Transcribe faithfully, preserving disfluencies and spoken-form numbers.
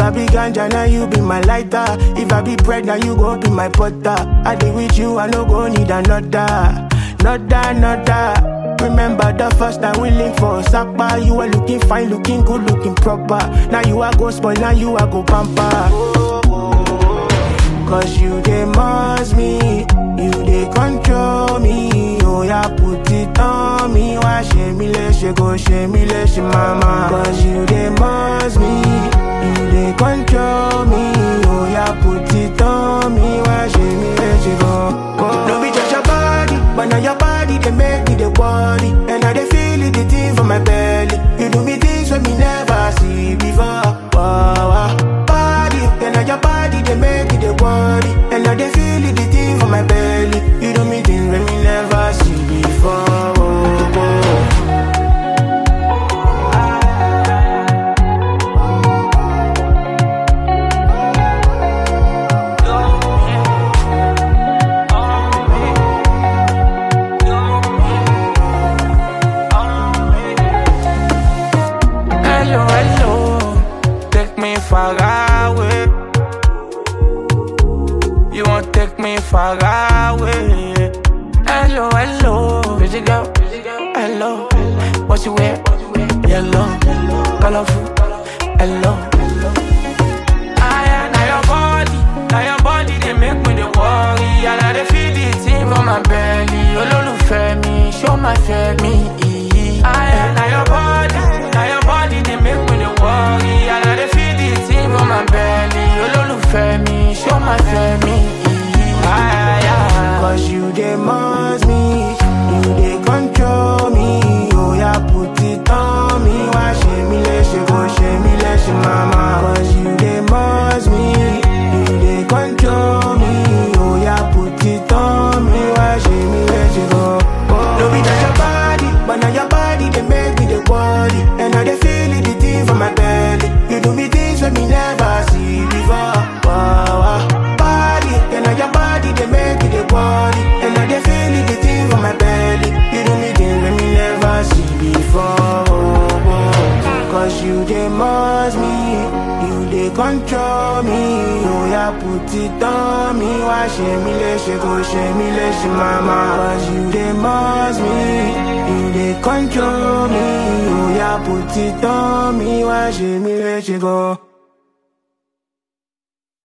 I be ganja, now you be my lighter. If I be bread, now you go be my butter. I dey with you, I no go need another. Nother, another. Remember the first time we linked for Sapa. You were looking fine, looking good, looking proper. Now you are go spoil, now you are go pamper. Cause you dey must me, you dey control me. Oh yeah, put it on me. Why shame me, let you go, shame me, let you mama. Cause you dey must me, you dey control me. Oh yeah, put it on me. Why shame me, let you go. Oh. No be just your body, but now your body they make me the worry. And I dey feel it, the thing from my belly. You do me things when me never see before. Wow, wow. Body, and now your body they make me the worry. And I dey feel it, the thing from my belly. You do me things when me never see before. Oh, oh. Hello, hello, take me far away. You won't take me far away. Hello, hello, pretty girl, hello. What you wear? Yellow, colorful, hello. I now your body, now your body they make me the worry. And I dey feel the thing from my belly. Olólùfẹ́ mi, show my family. I now your body, now your body they make me the worry. And I dey feel the thing from my belly. Olólùfẹ́ mi, show my family. Cause you dey must me, you dey control me. Oh yeah, put it on me. Why shame me, let you go, shame me, let you mama. Cause you dey must me, you dey control me. Oh yeah, put it on me. Why shame me, let you go. Oh. No be just your body, but now your body they make me the worry. And I dey feel it, the thing from my belly. You do me things when me never see before. Wow, wow. Body, and now your body they make me the worry. And I dey feel it, the thing from my belly. You do me things when me never see before. Oh, oh. Cause you dey must me, you dey control me. Oh yeah, put it on me. Why shame me, let you go, shame me, let you mama. Cause you dey must me, you dey control me. Oh yeah, put it on me. Why shame me, let you go.